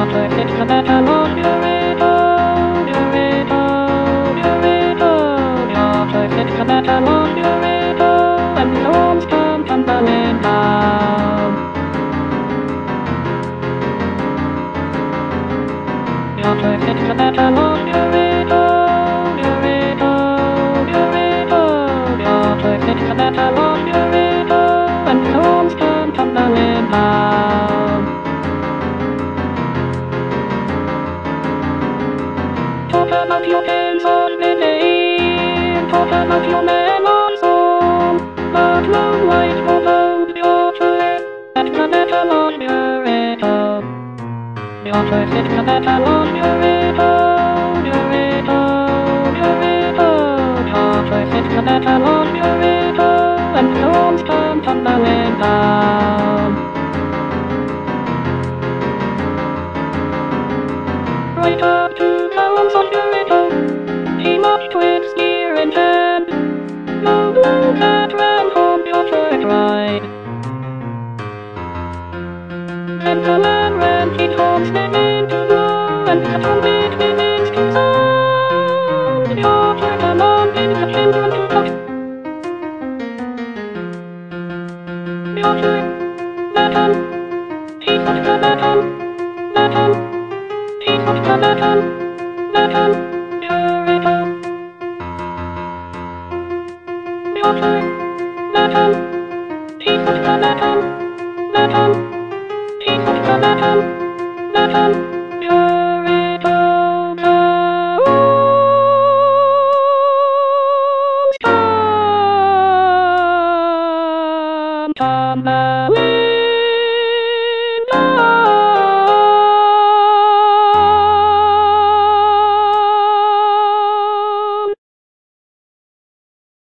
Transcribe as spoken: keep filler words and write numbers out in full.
It's the battle of Dorito, Dorito, Dorito. It's the battle of Dorito, and the walls come tumbling down. It's the battle of Dorito, Dorito, Dorito. It's the battle of Dorito, and the walls come tumbling down. Talk about your hands on the name, talk about your melon song, but long light will hold your truth at the battle of Dorito. Your truth is the battle of Dorito, Dorito, Dorito. Your truth is the battle of Dorito, and the walls come tumbling down. Right up to pounds of Dorito, he marched with spear in hand. No blue cat ran home your third ride. Then the man ran, he talks them into blow, and the trumpet begins to sound. Your third commanding the children to touch. Your third battle, he fought the battle, battle. He fought the battle, battle, Dorito. Your turn, battle. He fought the battle, battle. He fought the battle, battle, Dorito. Come, come,